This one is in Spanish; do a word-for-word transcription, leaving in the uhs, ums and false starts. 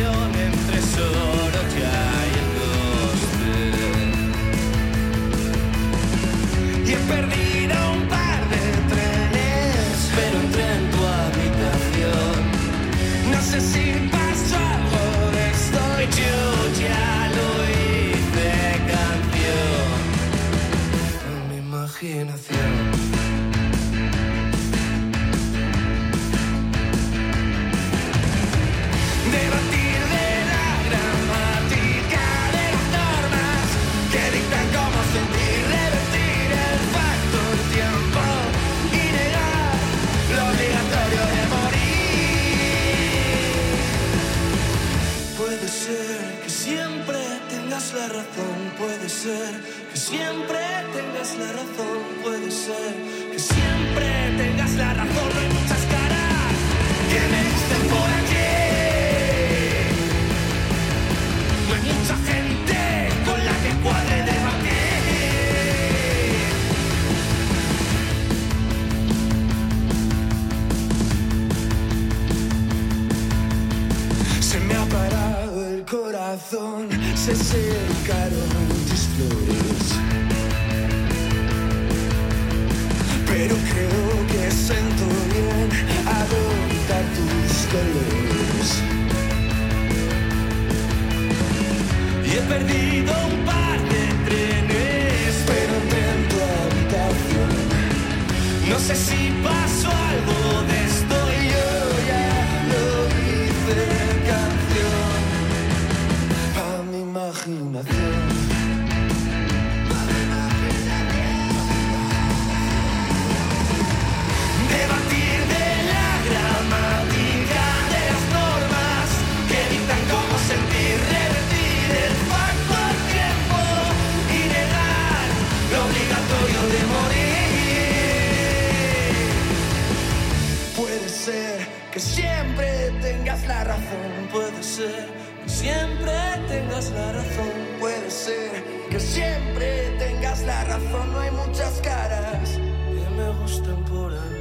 relación entre Sorolla y el coste. Y he perdido un par de trenes, pero entré en tu habitación. No sé si pasó algo de esto y yo ya lo hice canción. En mi imaginación. Debatir de la gramática de las normas que dictan cómo sentir, revertir el factor tiempo y negar lo obligatorio de morir. Puede ser que siempre tengas la razón, puede ser que siempre tengas la razón, puede ser que siempre tengas la razón. No hay muchas caras que me gusten por aquí. No hay mucha gente con la que cuadre debatir. Se me ha parado el corazón, se secaron tus flores, pero creo que siento bien adoptar tus colores. Y he perdido un par de trenes, pero entré en tu habitación. No sé si pasó algo de esto y yo ya lo hice canción. A mi imaginación. Debatir de la gramática de las normas que dictan cómo sentir, revertir el factor tiempo y negar lo obligatorio de morir. Puede ser que siempre tengas la razón, puede ser que siempre tengas la razón, puede ser que siempre tengas la razón. No hay muchas caras que me gusten por ahí.